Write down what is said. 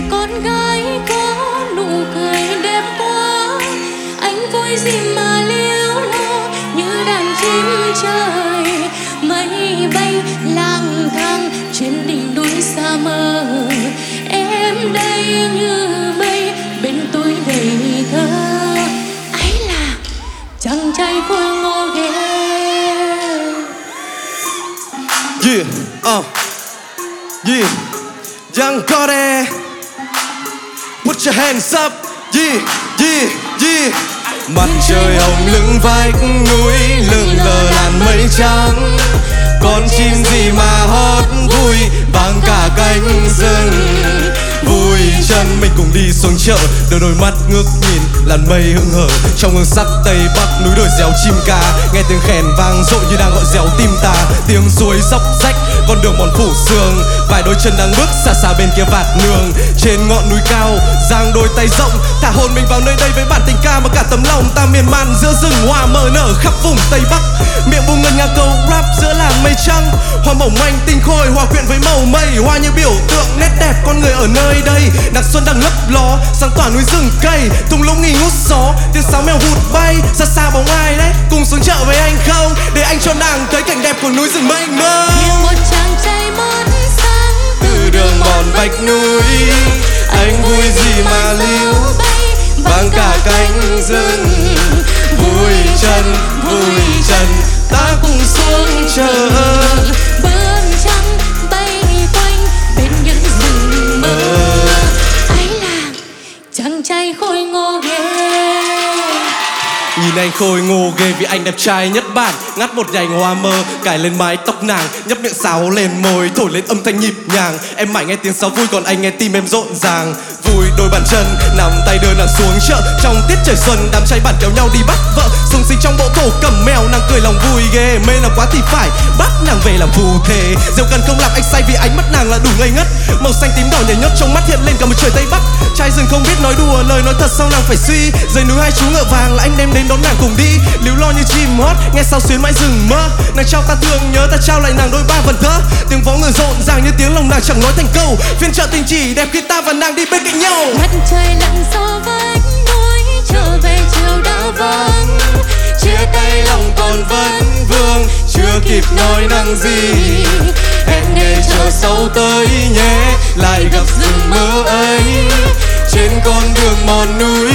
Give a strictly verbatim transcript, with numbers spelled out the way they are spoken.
con gái có nụ cười đẹp quá. Anh vui gì mà liếu lo như đàn chim trời mây bay lang thang trên đỉnh núi xa mơ. Em đây như mây bên tôi đầy thơ. Ấy là chàng trai khôi ngô ghê. Yeah, uh, yeah, young Cody, put your hands up, yeah, yeah, yeah. Mặt trời hồng lưng vách núi, lưng lờ làn mây trắng. Con chim gì mà hót vui vang cả cánh rừng. Vui chân mình cùng đi xuống chợ, đôi đôi mắt ngước nhìn làn mây hững hờ trong hương sắc tây bắc núi đồi réo chim ca. Nghe tiếng khèn vang dội như đang gọi réo tim ta. Tiếng suối dốc rách con đường mòn phủ sương, vài đôi chân đang bước xa xa bên kia vạt nương. Trên ngọn núi cao giang đôi tay rộng, thả hồn mình vào nơi đây với bản tình ca mà cả tấm lòng ta miên man giữa rừng hoa mờ nở khắp vùng tây bắc. Miệng buông ngân nga câu rap giữa làng mây trắng, hoa mỏng manh tinh khôi hòa quyện với màu mây. Hoa như biểu tượng nét đẹp con người ở nơi đây. Đặc xuân đang lấp ló sáng tỏa núi rừng cây, thung lũng nghi ngút gió tiếng sáo mèo vụt bay. Xa xa bóng ai đấy cùng xuống chợ với anh không, để anh cho nàng thấy cảnh đẹp của núi rừng mênh mông. Như một chàng trai mất sáng từ đường mòn vách núi, anh vui gì mà liếu vang cả cánh rừng. Vui chân vui chân ta cùng xuống chợ, bướm trắng bay quanh bên những rừng mơ. Ấy là chàng trai khôi ngô ghê. Nhìn anh khôi ngô ghê vì anh đẹp trai nhất bản. Ngắt một nhành hoa mơ cài lên mái tóc nàng, nhấp miệng sáo lên môi thổi lên âm thanh nhịp nhàng. Em mãi nghe tiếng sáo vui còn anh nghe tim em rộn ràng. Vui đôi bàn chân nắm tay đưa nàng xuống chợ, trong tiết trời xuân đám trai bản kéo nhau đi bắt vợ. Sùng sinh trong bộ tổ cầm mèo nàng cười lòng vui ghê. Mê nàng quá thì phải bắt nàng về làm phù thể. Rượu cần không làm anh say vì ánh mắt nàng là đủ ngây ngất. Màu xanh tím đỏ nhảy nhót trong mắt hiện lên cả một trời tây bắc. Trai rừng không biết nói đùa lời nói thật sao nàng phải suy. Dưới núi hai chú ngựa vàng là anh đem đến đón nàng cùng đi. Líu lo như chim hót nghe sao xuyến mãi rừng mơ. Nàng trao ta thương nhớ ta trao lại nàng đôi ba vần thơ. Tiếng vó ngựa rộn ràng như tiếng lòng nàng chẳng nói thành câu. Phiên chợ tình chỉ đẹp khi ta và nàng đi bên cạnh nhau. Mặt trời lặn sau vách núi trở về chiều đã vắng. Chia tay lòng còn vẫn vương chưa kịp nói năng gì. Hẹn ngày chờ sau tới nhé lại gặp rừng mơ ấy. Trên con đường mòn núi